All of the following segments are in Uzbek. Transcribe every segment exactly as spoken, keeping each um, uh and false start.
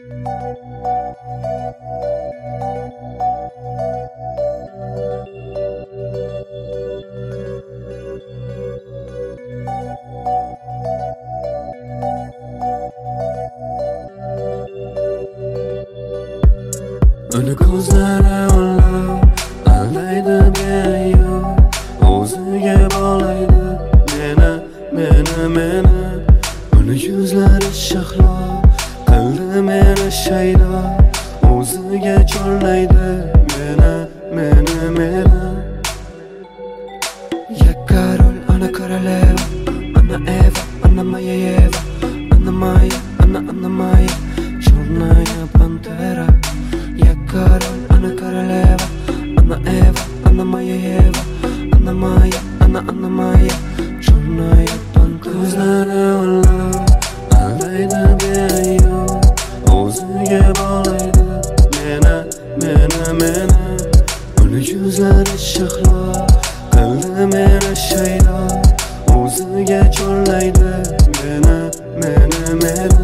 Uni ko'zlari o'nlab aldaydi beayov, o'ziga bog'laydi meni, meni, meni. Uni yuzlari shahlo qildi meni shaydo, o'ziga chorlaydi meni, meni, meni. Я король, она королева, она Эва, она моя Ева, она моя, она, она моя черная пантера. Я король, она королева, она Эва, она моя Ева, она моя, она, она моя черная пантера. Ko'zlari o'nlab aldaydi beayov, o'ziga bog'laydi meni, meni, meni. Uni yuzlari shahlo qildi meni shaydo, o'ziga chorlaydi meni, meni, meni.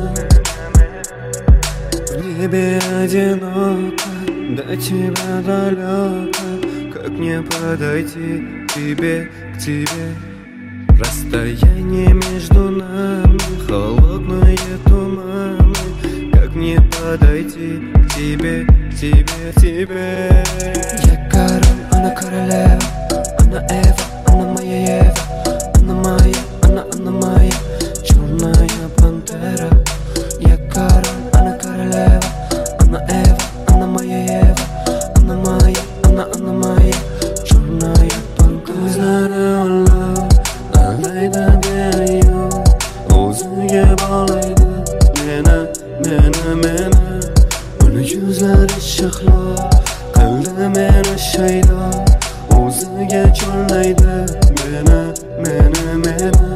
В небе одиноко, до тебя далеко, как мне подойти к тебе, к тебе? Расстояние между нами, холодные туманы, как мне подойти к тебе, к тебе, к тебе? Я король, она королева, она Эва, она моя Ева, она моя, она, она моя черная пантера. Я король, она королева, она Эва, она моя Ева, она моя, она, она моя черная пантера. Ko'zlari o'nlab aldaydi beayov, o'ziga bog'laydi meni, meni, meni. Uni yuzlari shahlo qildi meni shaydo, o'ziga chorlaydi meni, meni, meni.